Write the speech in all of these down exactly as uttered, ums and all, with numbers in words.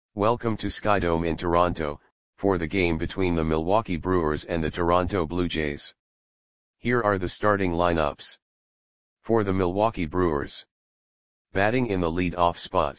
Welcome to Skydome in Toronto, for the game between the Milwaukee Brewers and the Toronto Blue Jays. Here are the starting lineups. For the Milwaukee Brewers. Batting in the lead-off spot.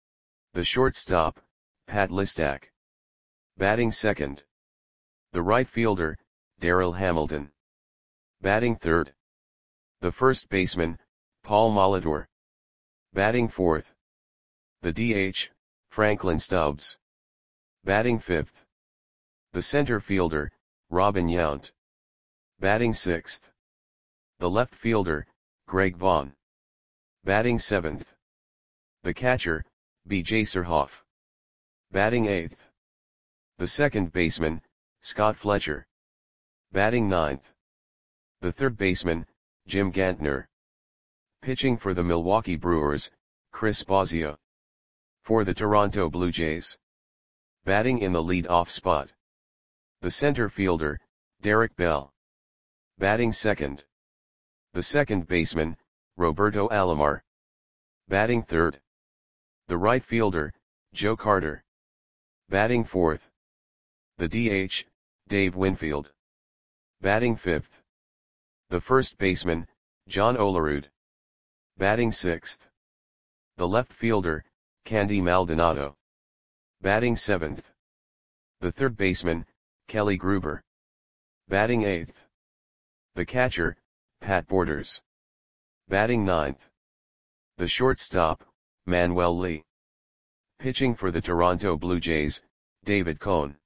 The shortstop, Pat Listach. Batting second. The right fielder, Darryl Hamilton. Batting third. The first baseman, Paul Molitor. Batting fourth. The D H, Franklin Stubbs. Batting fifth. The center fielder, Robin Yount. Batting sixth. The left fielder, Greg Vaughn. Batting seventh. The catcher, B J Surhoff. Batting eighth. The second baseman, Scott Fletcher. Batting ninth. The third baseman, Jim Gantner. Pitching for the Milwaukee Brewers, Chris Bosio. For the Toronto Blue Jays. Batting in the lead-off spot. The center fielder, Derek Bell. Batting second. The second baseman, Roberto Alomar. Batting third. The right fielder, Joe Carter. Batting fourth. The D H, Dave Winfield. Batting fifth. The first baseman, John Olerud. Batting sixth. The left fielder, Candy Maldonado. Batting seventh. The third baseman, Kelly Gruber. Batting eighth. The catcher, Pat Borders. Batting ninth. The shortstop, Manuel Lee. Pitching for the Toronto Blue Jays, David Cone.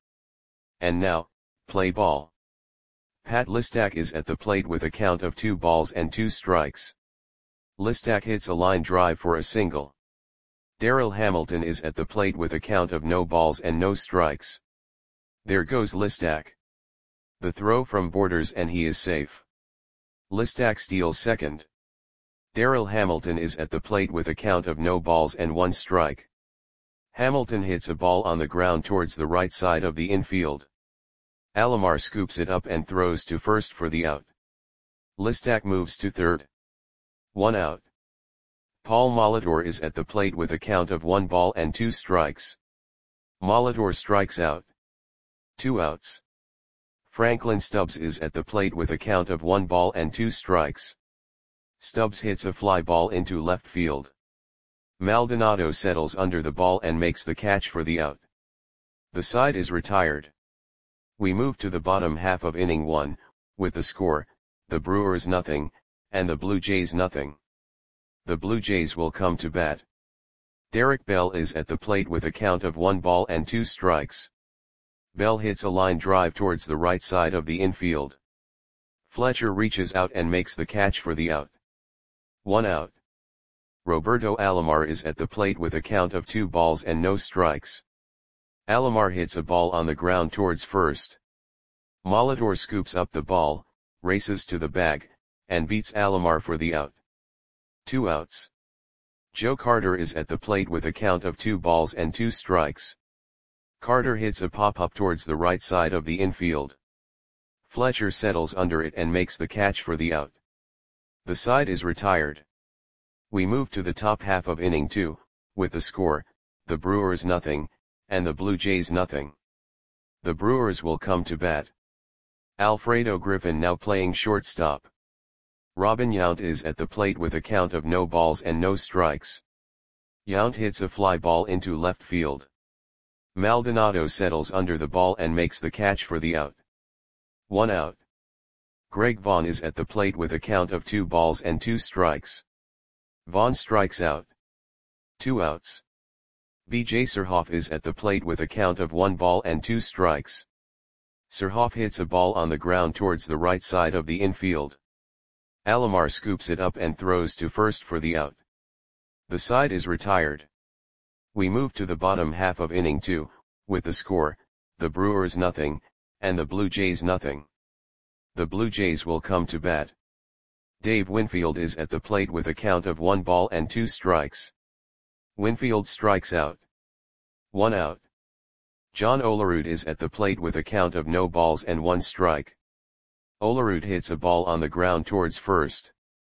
And now, play ball. Pat Listach is at the plate with a count of two balls and two strikes. Listach hits a line drive for a single. Darryl Hamilton is at the plate with a count of no balls and no strikes. There goes Listach. The throw from Borders and he is safe. Listach steals second. Darryl Hamilton is at the plate with a count of no balls and one strike. Hamilton hits a ball on the ground towards the right side of the infield. Alomar scoops it up and throws to first for the out. Listach moves to third. One out. Paul Molitor is at the plate with a count of one ball and two strikes. Molitor strikes out. Two outs. Franklin Stubbs is at the plate with a count of one ball and two strikes. Stubbs hits a fly ball into left field. Maldonado settles under the ball and makes the catch for the out. The side is retired. We move to the bottom half of inning one, with the score, the Brewers nothing, and the Blue Jays nothing. The Blue Jays will come to bat. Derek Bell is at the plate with a count of one ball and two strikes. Bell hits a line drive towards the right side of the infield. Fletcher reaches out and makes the catch for the out. One out. Roberto Alomar is at the plate with a count of two balls and no strikes. Alomar hits a ball on the ground towards first. Molitor scoops up the ball, races to the bag, and beats Alomar for the out. Two outs. Joe Carter is at the plate with a count of two balls and two strikes. Carter hits a pop-up towards the right side of the infield. Fletcher settles under it and makes the catch for the out. The side is retired. We move to the top half of inning two, with the score, the Brewers nothing, and the Blue Jays nothing. The Brewers will come to bat. Alfredo Griffin now playing shortstop. Robin Yount is at the plate with a count of no balls and no strikes. Yount hits a fly ball into left field. Maldonado settles under the ball and makes the catch for the out. One out. Greg Vaughn is at the plate with a count of two balls and two strikes. Vaughn strikes out. Two outs. B J Surhoff is at the plate with a count of one ball and two strikes. Surhoff hits a ball on the ground towards the right side of the infield. Alomar scoops it up and throws to first for the out. The side is retired. We move to the bottom half of inning two, with the score, the Brewers nothing, and the Blue Jays nothing. The Blue Jays will come to bat. Dave Winfield is at the plate with a count of one ball and two strikes. Winfield strikes out. One out. John Olerud is at the plate with a count of no balls and one strike. Olerud hits a ball on the ground towards first.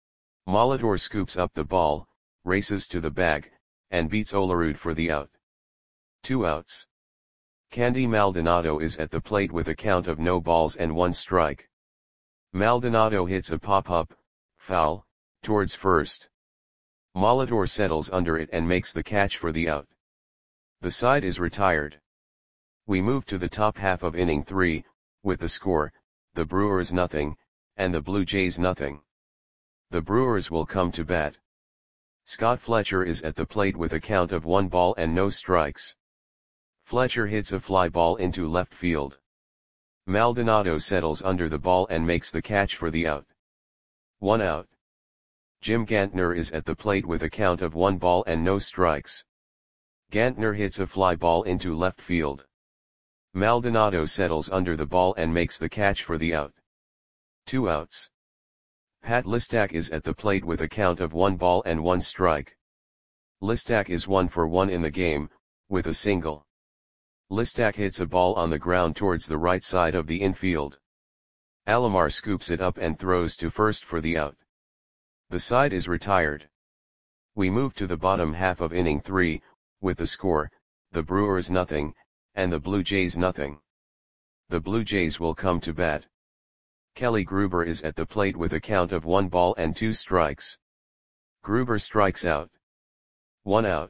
Molitor scoops up the ball, races to the bag, and beats Olerud for the out. two outs. Candy Maldonado is at the plate with a count of no balls and one strike. Maldonado hits a pop-up, foul, towards first. Molitor settles under it and makes the catch for the out. The side is retired. We move to the top half of inning three, with the score, the Brewers nothing, and the Blue Jays nothing. The Brewers will come to bat. Scott Fletcher is at the plate with a count of one ball and no strikes. Fletcher hits a fly ball into left field. Maldonado settles under the ball and makes the catch for the out. One out. Jim Gantner is at the plate with a count of one ball and no strikes. Gantner hits a fly ball into left field. Maldonado settles under the ball and makes the catch for the out. Two outs. Pat Listak is at the plate with a count of one ball and one strike. Listak is one for one in the game, with a single. Listak hits a ball on the ground towards the right side of the infield. Alomar scoops it up and throws to first for the out. The side is retired. We move to the bottom half of inning three, with the score, the Brewers nothing, and the Blue Jays nothing. The Blue Jays will come to bat. Kelly Gruber is at the plate with a count of one ball and two strikes. Gruber strikes out. One out.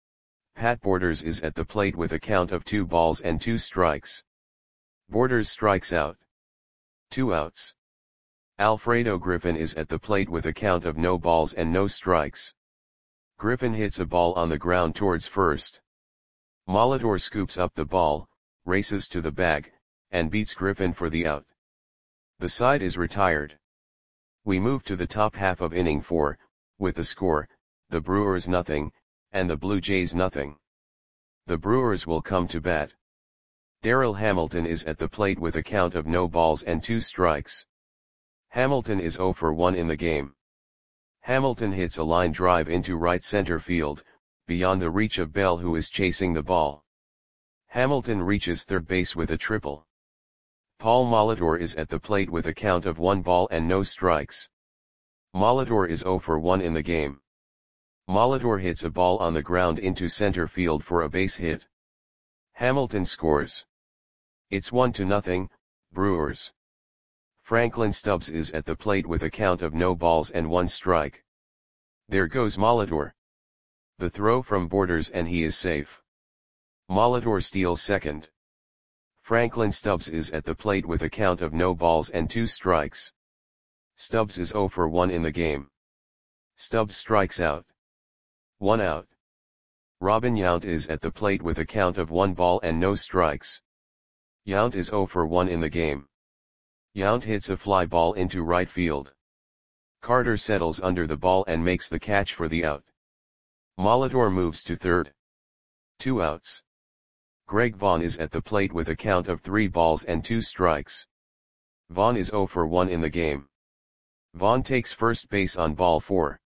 Pat Borders is at the plate with a count of two balls and two strikes. Borders strikes out. Two outs. Alfredo Griffin is at the plate with a count of no balls and no strikes. Griffin hits a ball on the ground towards first. Molitor scoops up the ball, races to the bag, and beats Griffin for the out. The side is retired. We move to the top half of inning four, with the score, the Brewers nothing, and the Blue Jays nothing. The Brewers will come to bat. Darryl Hamilton is at the plate with a count of no balls and two strikes. Hamilton is zero for one in the game. Hamilton hits a line drive into right center field, beyond the reach of Bell, who is chasing the ball. Hamilton reaches third base with a triple. Paul Molitor is at the plate with a count of one ball and no strikes. Molitor is zero for one in the game. Molitor hits a ball on the ground into center field for a base hit. Hamilton scores. It's one to nothing, Brewers. Franklin Stubbs is at the plate with a count of no balls and one strike. There goes Molitor. The throw from Borders and he is safe. Molitor steals second. Franklin Stubbs is at the plate with a count of no balls and two strikes. Stubbs is zero for one in the game. Stubbs strikes out. One out. Robin Yount is at the plate with a count of one ball and no strikes. Yount is zero for one in the game. Yount hits a fly ball into right field. Carter settles under the ball and makes the catch for the out. Molitor moves to third. Two outs. Greg Vaughn is at the plate with a count of three balls and two strikes. Vaughn is zero for one in the game. Vaughn takes first base on ball four.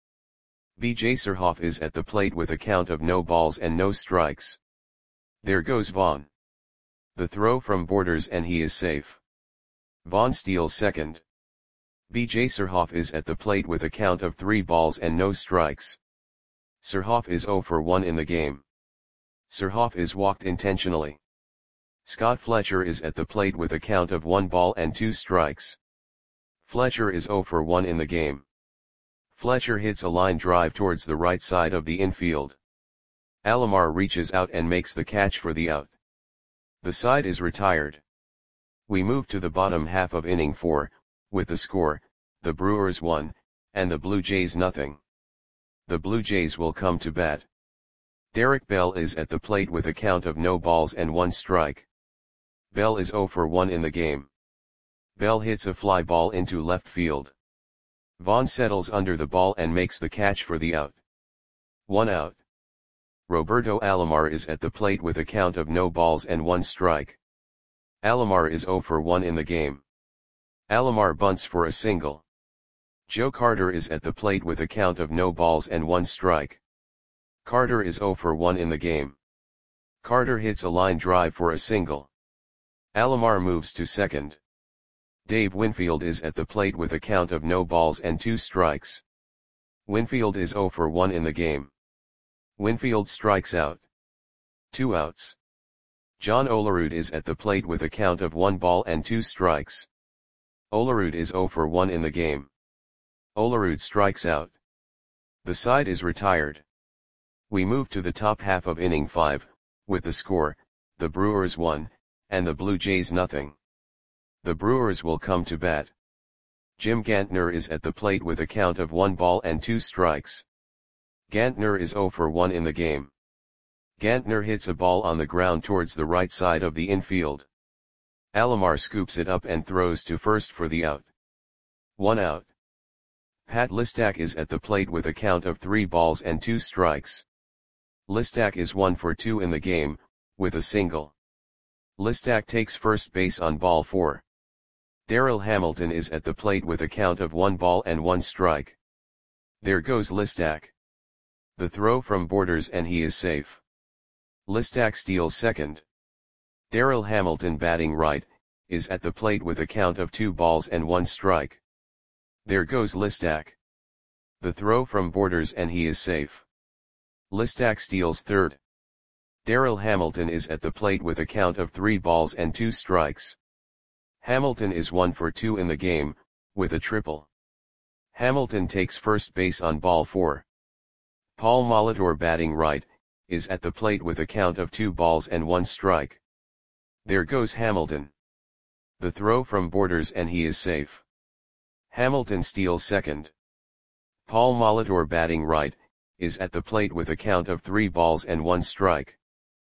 B J Surhoff is at the plate with a count of no balls and no strikes. There goes Vaughn. The throw from Borders and he is safe. Vaughn steals second. B J Surhoff is at the plate with a count of three balls and no strikes. Surhoff is zero for one in the game. Surhoff is walked intentionally. Scott Fletcher is at the plate with a count of one ball and two strikes. Fletcher is zero for one in the game. Fletcher hits a line drive towards the right side of the infield. Alomar reaches out and makes the catch for the out. The side is retired. We move to the bottom half of inning four, with the score, the Brewers one, and the Blue Jays nothing. The Blue Jays will come to bat. Derek Bell is at the plate with a count of no balls and one strike. Bell is zero for one in the game. Bell hits a fly ball into left field. Vaughn settles under the ball and makes the catch for the out. One out. Roberto Alomar is at the plate with a count of no balls and one strike. Alomar is zero for one in the game. Alomar bunts for a single. Joe Carter is at the plate with a count of no balls and one strike. Carter is zero for one in the game. Carter hits a line drive for a single. Alomar moves to second. Dave Winfield is at the plate with a count of no balls and two strikes. Winfield is zero for one in the game. Winfield strikes out. Two outs. John Olerud is at the plate with a count of one ball and two strikes. Olerud is zero for one in the game. Olerud strikes out. The side is retired. We move to the top half of inning five, with the score, the Brewers one, and the Blue Jays nothing. The Brewers will come to bat. Jim Gantner is at the plate with a count of one ball and two strikes. Gantner is zero for one in the game. Gantner hits a ball on the ground towards the right side of the infield. Alomar scoops it up and throws to first for the out. One out. Pat Listak is at the plate with a count of three balls and two strikes. Listak is one for two in the game, with a single. Listak takes first base on ball four. Darryl Hamilton is at the plate with a count of one ball and one strike. There goes Listak. The throw from Borders and he is safe. Listak steals second. Darryl Hamilton, batting right, is at the plate with a count of two balls and one strike. There goes Listak. The throw from Borders and he is safe. Listak steals third. Darryl Hamilton is at the plate with a count of three balls and two strikes. Hamilton is one for two in the game, with a triple. Hamilton takes first base on ball four. Paul Molitor, batting right, is at the plate with a count of two balls and one strike. There goes Hamilton. The throw from Borders and he is safe. Hamilton steals second. Paul Molitor, batting right, is at the plate with a count of three balls and one strike.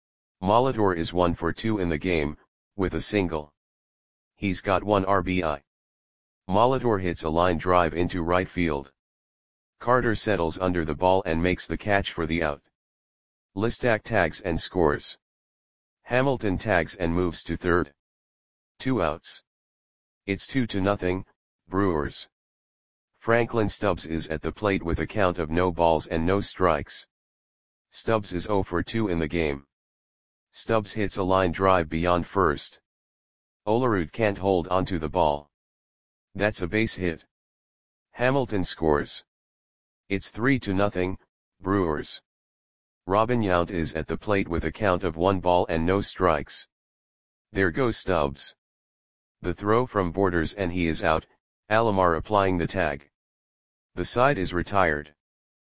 Molitor is one for two in the game, with a single. He's got one R B I. Molitor hits a line drive into right field. Carter settles under the ball and makes the catch for the out. Listak tags and scores. Hamilton tags and moves to third. Two outs. It's two to nothing, Brewers. Franklin Stubbs is at the plate with a count of no balls and no strikes. Stubbs is zero for two in the game. Stubbs hits a line drive beyond first. Olerud can't hold onto the ball. That's a base hit. Hamilton scores. It's three to nothing, Brewers. Robin Yount is at the plate with a count of one ball and no strikes. There goes Stubbs. The throw from Borders and he is out, Alomar applying the tag. The side is retired.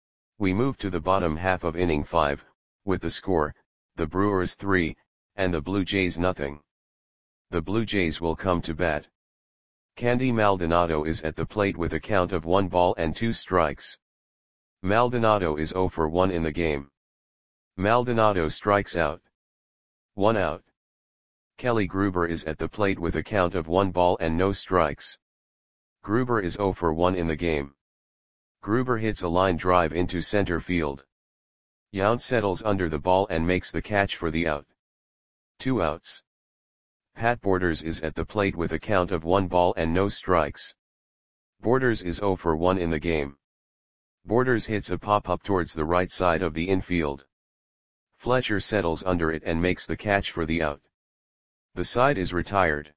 We move to the bottom half of inning five, with the score, the Brewers three, and the Blue Jays nothing. The Blue Jays will come to bat. Candy Maldonado is at the plate with a count of one ball and two strikes. Maldonado is zero for one in the game. Maldonado strikes out. One out. Kelly Gruber is at the plate with a count of one ball and no strikes. Gruber is zero for one in the game. Gruber hits a line drive into center field. Yount settles under the ball and makes the catch for the out. Two outs. Pat Borders is at the plate with a count of one ball and no strikes. Borders is zero for one in the game. Borders hits a pop-up towards the right side of the infield. Fletcher settles under it and makes the catch for the out. The side is retired.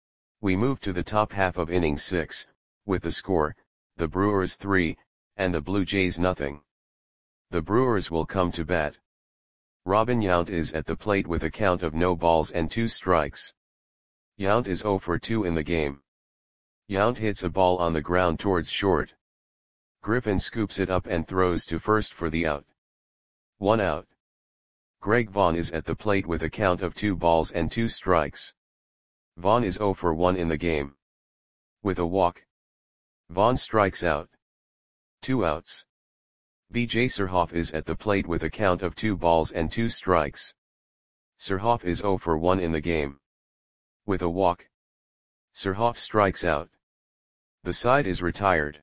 We move to the top half of inning six, with the score, the Brewers three, and the Blue Jays nothing. The Brewers will come to bat. Robin Yount is at the plate with a count of no balls and two strikes. Yount is zero for two in the game. Yount hits a ball on the ground towards short. Griffin scoops it up and throws to first for the out. One out. Greg Vaughn is at the plate with a count of two balls and two strikes. Vaughn is zero for one in the game. With a walk. Vaughn strikes out. Two outs. B J Surhoff is at the plate with a count of two balls and two strikes. Surhoff is zero for one in the game. With a walk. Surhoff strikes out. The side is retired.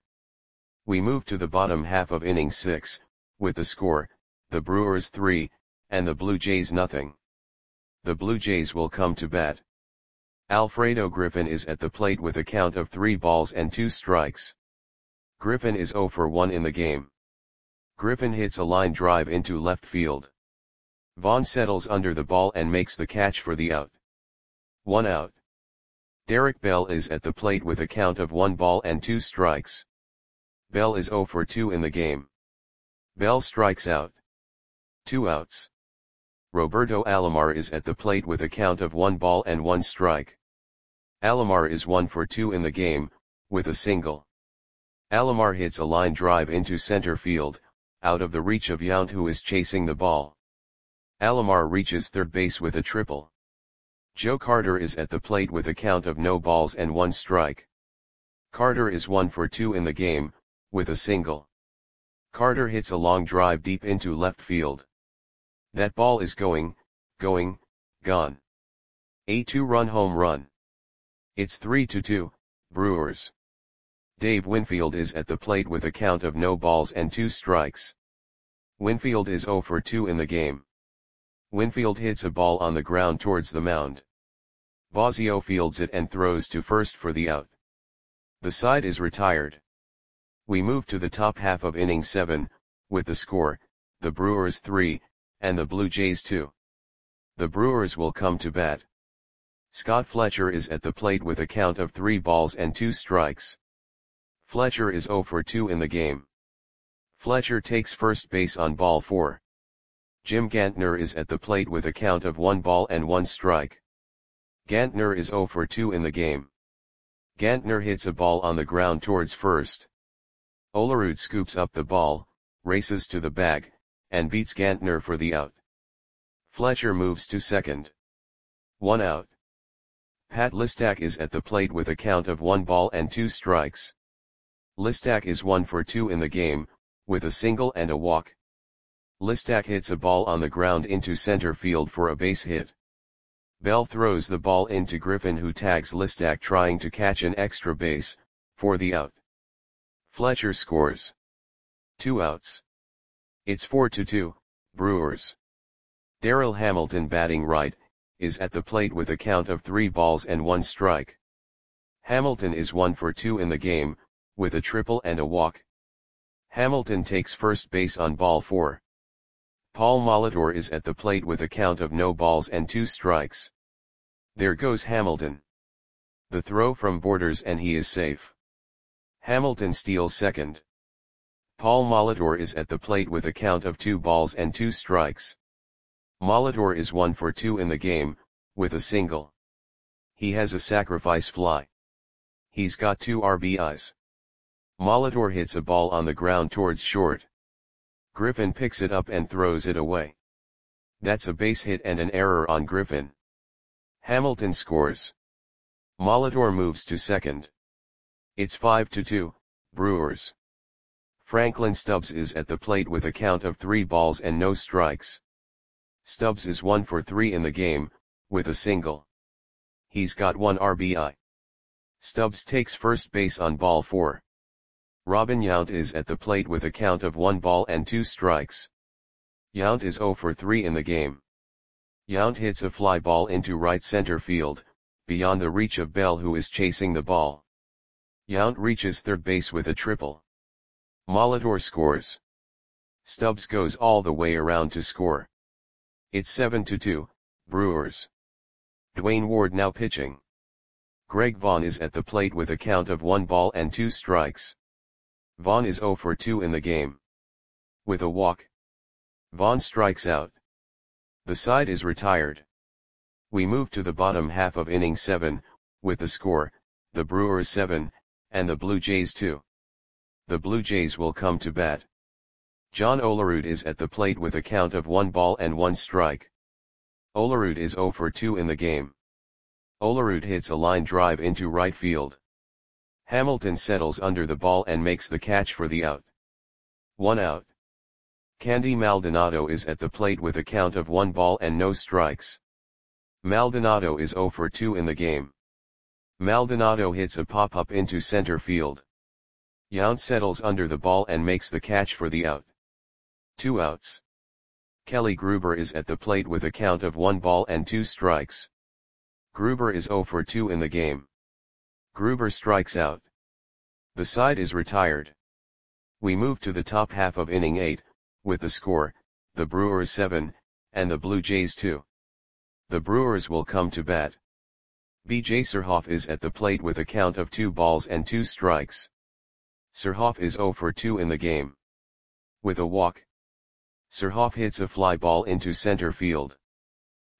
We move to the bottom half of inning six, with the score, the Brewers three, and the Blue Jays nothing. The Blue Jays will come to bat. Alfredo Griffin is at the plate with a count of three balls and two strikes. Griffin is zero for one in the game. Griffin hits a line drive into left field. Vaughn settles under the ball and makes the catch for the out. One out. Derek Bell is at the plate with a count of one ball and two strikes. Bell is zero for two in the game. Bell strikes out. Two outs. Roberto Alomar is at the plate with a count of one ball and one strike. Alomar is one for two in the game, with a single. Alomar hits a line drive into center field, out of the reach of Yount, who is chasing the ball. Alomar reaches third base with a triple. Joe Carter is at the plate with a count of no balls and one strike. Carter is one for two in the game, with a single. Carter hits a long drive deep into left field. That ball is going, going, gone. A two-run home run. It's three to two, Brewers. Dave Winfield is at the plate with a count of no balls and two strikes. Winfield is zero for two in the game. Winfield hits a ball on the ground towards the mound. Bosio fields it and throws to first for the out. The side is retired. We move to the top half of inning seven, with the score, the Brewers three, and the Blue Jays two. The Brewers will come to bat. Scott Fletcher is at the plate with a count of three balls and two strikes. Fletcher is zero for two in the game. Fletcher takes first base on ball four. Jim Gantner is at the plate with a count of one ball and one strike. Gantner is zero for two in the game. Gantner hits a ball on the ground towards first. Olerud scoops up the ball, races to the bag, and beats Gantner for the out. Fletcher moves to second. One out. Pat Listak is at the plate with a count of one ball and two strikes. Listak is one for two in the game, with a single and a walk. Listak hits a ball on the ground into center field for a base hit. Bell throws the ball into Griffin, who tags Listak trying to catch an extra base, for the out. Fletcher scores. Two outs. It's four to two, Brewers. Darryl Hamilton, batting right, is at the plate with a count of three balls and one strike. Hamilton is one for two in the game, with a triple and a walk. Hamilton takes first base on ball four. Paul Molitor is at the plate with a count of no balls and two strikes. There goes Hamilton. The throw from Borders, and he is safe. Hamilton steals second. Paul Molitor is at the plate with a count of two balls and two strikes. Molitor is one for two in the game, with a single. He has a sacrifice fly. He's got two R B Is. Molitor hits a ball on the ground towards short. Griffin picks it up and throws it away. That's a base hit and an error on Griffin. Hamilton scores. Molitor moves to second. It's five to two, Brewers. Franklin Stubbs is at the plate with a count of three balls and no strikes. Stubbs is one for three in the game, with a single. He's got one R B I. Stubbs takes first base on ball four. Robin Yount is at the plate with a count of one ball and two strikes. Yount is zero for three in the game. Yount hits a fly ball into right center field, beyond the reach of Bell, who is chasing the ball. Yount reaches third base with a triple. Molitor scores. Stubbs goes all the way around to score. It's seven to two, Brewers. Dwayne Ward now pitching. Greg Vaughn is at the plate with a count of one ball and two strikes. Vaughn is zero for two in the game. With a walk. Vaughn strikes out. The side is retired. We move to the bottom half of inning seven, with the score, the Brewers seven, and the Blue Jays two. The Blue Jays will come to bat. John Olerud is at the plate with a count of one ball and one strike. Olerud is zero for two in the game. Olerud hits a line drive into right field. Hamilton settles under the ball and makes the catch for the out. One out. Candy Maldonado is at the plate with a count of one ball and no strikes. Maldonado is zero for two in the game. Maldonado hits a pop-up into center field. Yount settles under the ball and makes the catch for the out. Two outs. Kelly Gruber is at the plate with a count of one ball and two strikes. Gruber is zero for two in the game. Gruber strikes out. The side is retired. We move to the top half of inning eight, with the score, the Brewers seven, and the Blue Jays two. The Brewers will come to bat. B J Surhoff is at the plate with a count of two balls and two strikes. Surhoff is zero for two in the game. With a walk. Surhoff hits a fly ball into center field.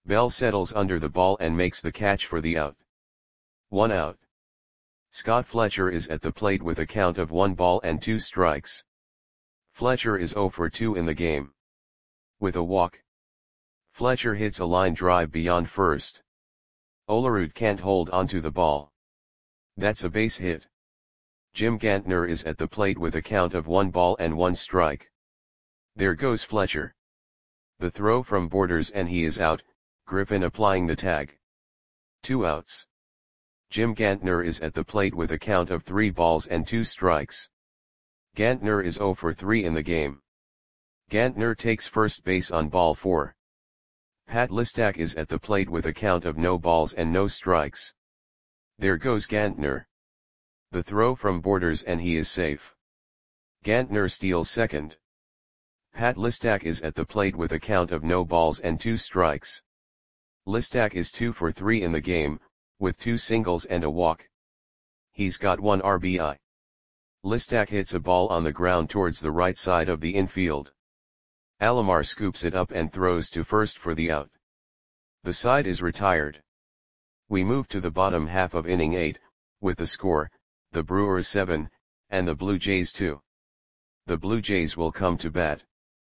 Bell settles under the ball and makes the catch for the out. One out. Scott Fletcher is at the plate with a count of one ball and two strikes. Fletcher is zero for two in the game. With a walk, Fletcher hits a line drive beyond first. Olerud can't hold onto the ball. That's a base hit. Jim Gantner is at the plate with a count of one ball and one strike. There goes Fletcher. The throw from Borders and he is out, Griffin applying the tag. Two outs. Jim Gantner is at the plate with a count of three balls and two strikes. Gantner is zero for three in the game. Gantner takes first base on ball four. Pat Listak is at the plate with a count of no balls and no strikes. There goes Gantner. The throw from Borders and he is safe. Gantner steals second. Pat Listak is at the plate with a count of no balls and two strikes. Listak is two for three in the game, with two singles and a walk. He's got one R B I. Listak hits a ball on the ground towards the right side of the infield. Alomar scoops it up and throws to first for the out. The side is retired. We move to the bottom half of inning eight, with the score, the Brewers seven, and the Blue Jays two. The Blue Jays will come to bat.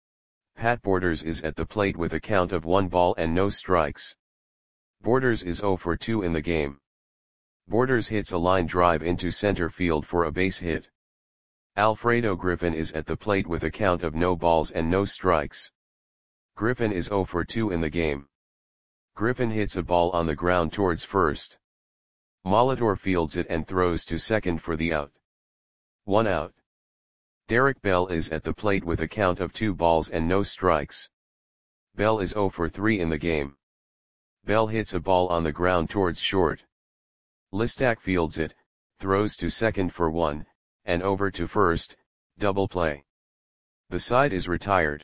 Pat Borders is at the plate with a count of one ball and no strikes. Borders is zero for two in the game. Borders hits a line drive into center field for a base hit. Alfredo Griffin is at the plate with a count of no balls and no strikes. Griffin is zero for two in the game. Griffin hits a ball on the ground towards first. Molitor fields it and throws to second for the out. One out. Derek Bell is at the plate with a count of two balls and no strikes. Bell is zero for three in the game. Bell hits a ball on the ground towards short. Listak fields it, throws to second for one, and over to first, double play. The side is retired.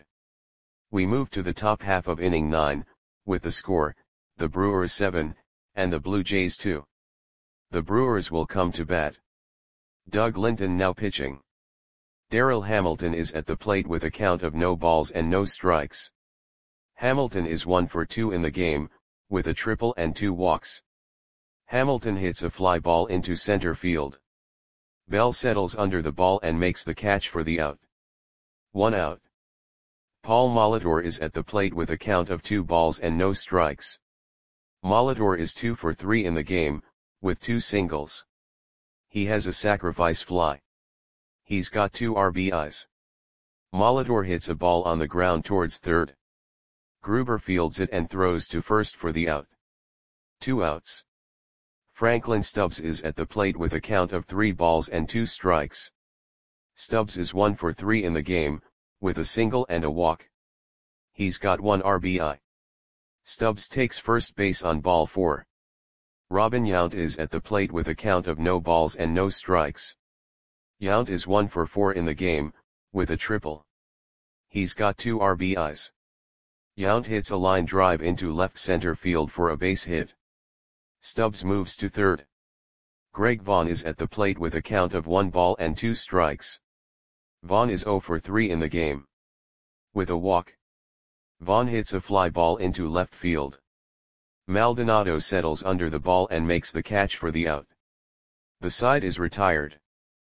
We move to the top half of inning nine, with the score, the Brewers seven, and the Blue Jays two. The Brewers will come to bat. Doug Linton now pitching. Darryl Hamilton is at the plate with a count of no balls and no strikes. Hamilton is one for two in the game, with a triple and two walks. Hamilton hits a fly ball into center field. Bell settles under the ball and makes the catch for the out. One out. Paul Molitor is at the plate with a count of two balls and no strikes. Molitor is two for three in the game, with two singles. He has a sacrifice fly. He's got two R B Is. Molitor hits a ball on the ground towards third. Gruber fields it and throws to first for the out. Two outs. Franklin Stubbs is at the plate with a count of three balls and two strikes. Stubbs is one for three in the game, with a single and a walk. He's got one R B I. Stubbs takes first base on ball four. Robin Yount is at the plate with a count of no balls and no strikes. Yount is one for four in the game, with a triple. He's got two R B Is. Yount hits a line drive into left center field for a base hit. Stubbs moves to third. Greg Vaughn is at the plate with a count of one ball and two strikes. Vaughn is zero for three in the game. With a walk, Vaughn hits a fly ball into left field. Maldonado settles under the ball and makes the catch for the out. The side is retired.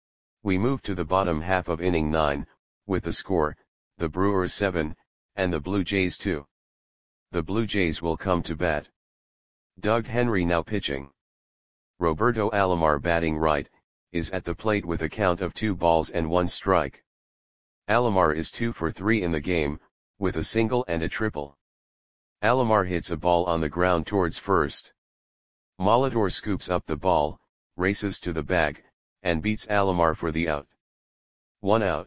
We move to the bottom half of inning nine, with the score, the Brewers seven, and the Blue Jays two. The Blue Jays will come to bat. Doug Henry now pitching. Roberto Alomar batting right, is at the plate with a count of two balls and one strike. Alomar is two for three in the game, with a single and a triple. Alomar hits a ball on the ground towards first. Molitor scoops up the ball, races to the bag, and beats Alomar for the out. One out.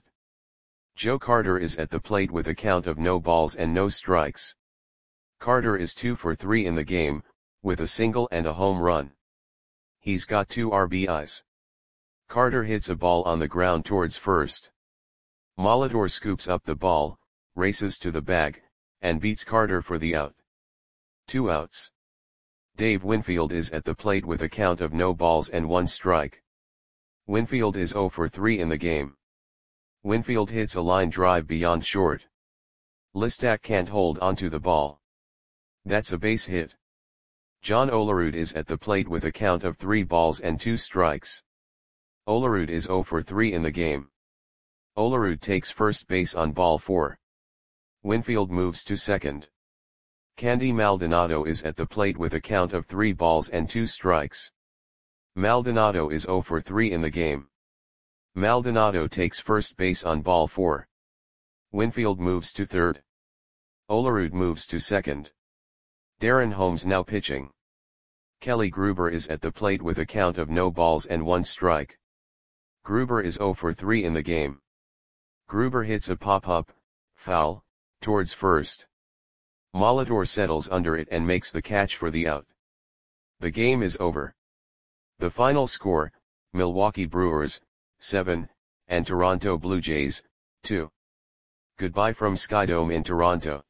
Joe Carter is at the plate with a count of no balls and no strikes. Carter is two for three in the game, with a single and a home run. He's got two R B Is. Carter hits a ball on the ground towards first. Molitor scoops up the ball, races to the bag, and beats Carter for the out. Two outs. Dave Winfield is at the plate with a count of no balls and one strike. Winfield is zero for three in the game. Winfield hits a line drive beyond short. Listak can't hold onto the ball. That's a base hit. John Olerud is at the plate with a count of three balls and two strikes. Olerud is zero for three in the game. Olerud takes first base on ball four. Winfield moves to second. Candy Maldonado is at the plate with a count of three balls and two strikes. Maldonado is zero for three in the game. Maldonado takes first base on ball four. Winfield moves to third. Olerud moves to second. Darren Holmes now pitching. Kelly Gruber is at the plate with a count of no balls and one strike. Gruber is zero for three in the game. Gruber hits a pop-up, foul, towards first. Molitor settles under it and makes the catch for the out. The game is over. The final score, Milwaukee Brewers, seven, and Toronto Blue Jays, two. Goodbye from Skydome in Toronto.